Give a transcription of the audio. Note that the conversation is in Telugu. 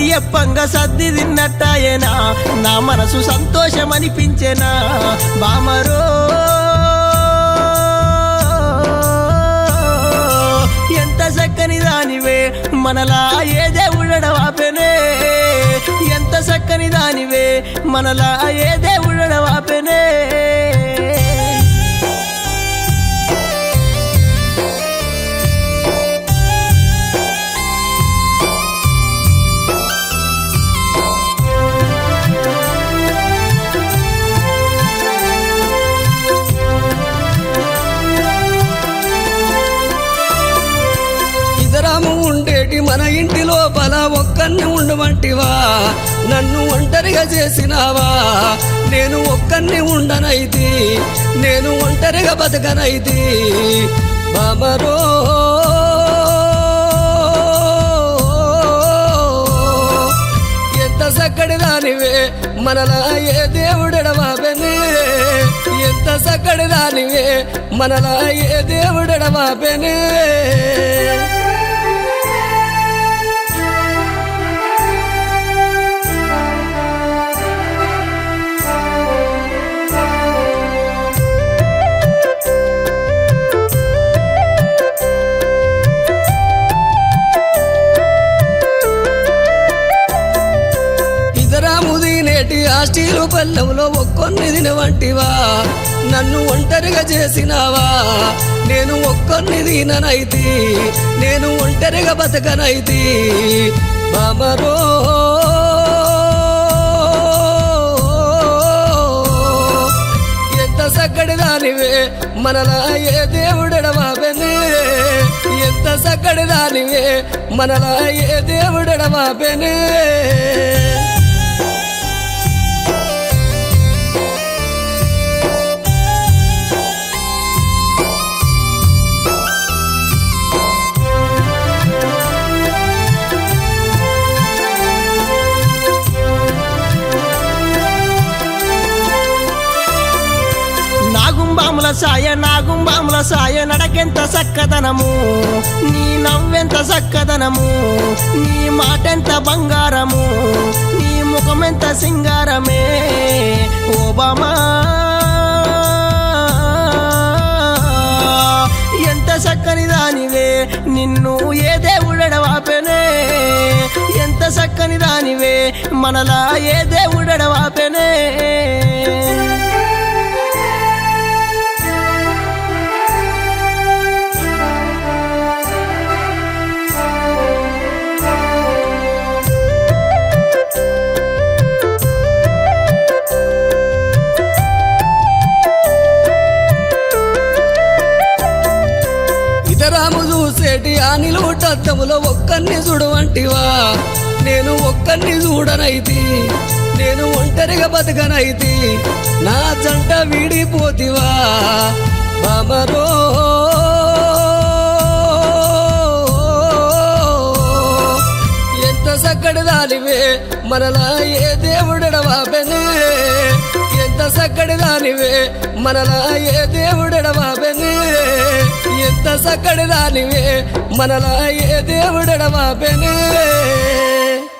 ఎప్పంగా సద్ది తిన్నట్టాయేనా నా మనసు సంతోషమనిపించేనా బామరో ఎంత చక్కని దానివే మనలా ఏ దేవుడవాపెనే ఎంత చక్కని దానివే మనలా ఏ దేవుడవాపెనే ఉండేటి మన ఇంటి లోపల ఒక్కన్ని ఉండమంటివా నన్ను ఒంటరిగా చేసినావా నేను ఒక్కన్ని ఉండనైతి నేను ఒంటరిగా బతకనైతి బామరో ఎంత చక్కడి దానివే మనలా ఏ దేవుడెడవాపెనే ఎంత చక్కడి దానివే మనలా ఏ దేవుడెడవాపెనే స్టీలు పల్లెంలో ఒక్కొన్ని తినవంటివా నన్ను ఒంటరిగా చేసినావా నేను ఒక్కొన్ని తిననైతి నేను ఒంటరిగా బతకనైతి బామరో ఎంత చక్కడి దానివే మనలా ఏ దేవుడెడవాపెనే ఎంత చక్కడి దానివే మనలా ఏ దేవుడెడవాపెనే నాగుంబాముల సాయ నడకెంత సక్కదనము నీ నవ్వెంత సక్కదనము నీ మాటెంత బంగారము నీ ముఖమెంత సింగారమే ఓబామా ఎంత చక్కని దానివే నిన్ను ఏ దేవుడెడవాపెనే ఎంత చక్కని దానివే మనలా ఏ దేవుడెడవాపెనే రాము చూసేటి ఆ నిలువుటద్దములో ఒక్కన్ని చూడవంటివా నేను ఒక్కన్ని చూడనైతి నేను ఒంటరిగా బతకనైతి నా జంట వీడిపోతివా బామరో ఎంత చక్కడి దానివే మనలా ఏ దేవుడెడవాపెనే ఎంత చక్కడి దానివే మనలా ఏ దేవుడెడవాపెనే ఎంత చక్కడి దానివే మనలా ఏ దేవుడెడవాపెనే